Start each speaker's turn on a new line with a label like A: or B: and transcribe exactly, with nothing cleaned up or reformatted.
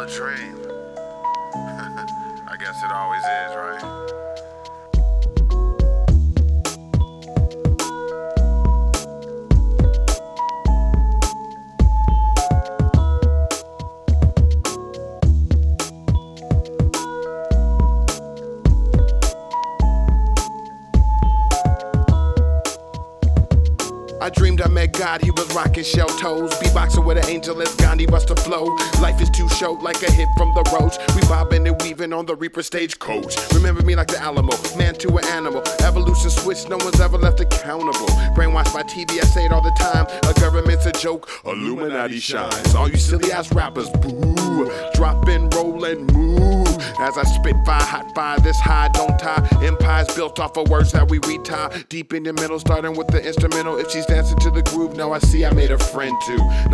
A: dream. I guess it always is, right?
B: I dreamed I met God, he was rocking shell toes. Beatboxing with an angel as Gandhi bust a flow. Life is too short like a hit from the roads. We bobbing and weaving on the Reaper stagecoach. Remember me like the Alamo, man to an animal. Evolution switch, no one's ever left accountable. Brainwashed by T V, I say it all the time. A government's a joke, Illuminati shines. All you silly ass rappers, boo. Drop and roll and move. As I spit fire, hot fire, this high don't tie. Empires built off of words that we retie. Deep in the middle, starting with the instrumental. If she's dancing to the groove, now I see I made a friend too.